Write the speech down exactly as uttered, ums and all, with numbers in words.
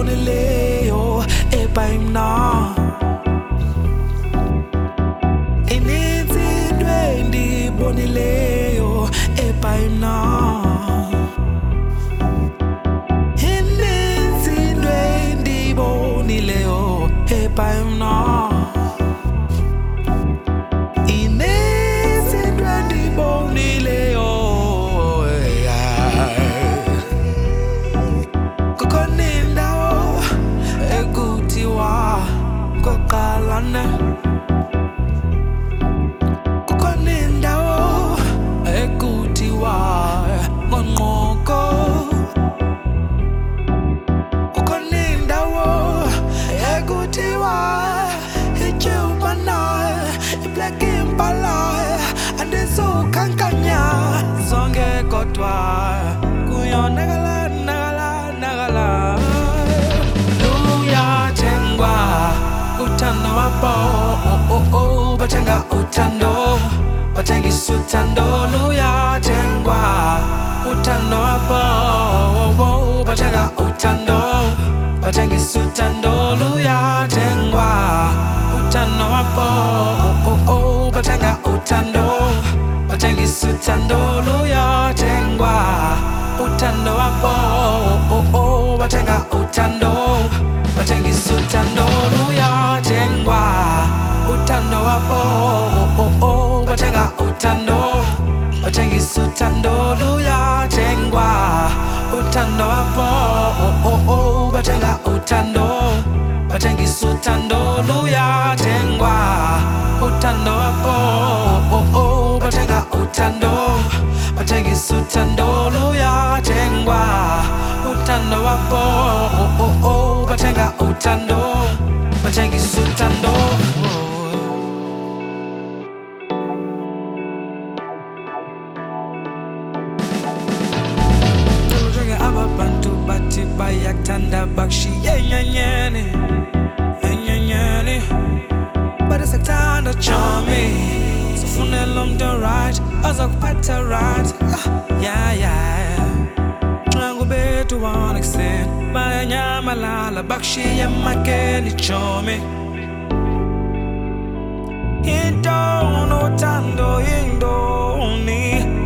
ndiyibonileyo ebayimna. Ininzi into endiyibonileyo ebayimna. Ininzi into endiyibonileyo ebayimna. Ininzi into endiyibonileyo. Kukhona indawo ekuthiwa koqalane. Kukhona indawo ekuthiwa ngoNqoko. Kukhona indawo ekuthiwa iTyhubana, iBlack Impala. Andizukhankanya zonke kodwa kuyonakala nakala nakala. Luyathengwa uthando wabo, oh oh oh, bathenga uthando, bathengisa uthando. Luyathengwa uthando wabo, oh oh, bathenga uthando, bathengisa uthando. Luyathengwa uthando wabo, oh oh oh, bathenga uthando, bathengisa uthando. Luyathengwa uthando wabo, oh oh, bathenga uthando, bathengisa uthando. Luyathengwa uthando wabo, oh oh, bathenga uthando, bathengisa uthando. Luyathengwa uthando wabo, oh oh, bathenga uthando, bathengisa uthando. Luyathengwa uthando wabo, oh oh, bathenga uthando, bathengisa uthando. Luyathengwa uthando wabo, oh oh, bathenga uthando, bathengisa uthando. Abantu bathi bayakuthanda bakushiye enyenyeni, enyenyeni. Bathi sekuthanda chomi, sifunela umuntu right ozokuphatha right. Ah, yeah yeah. Nxa ngubethu ubona ekuseni bayanyamalala bakushiye emakeni chomi. Into unothando yintoni?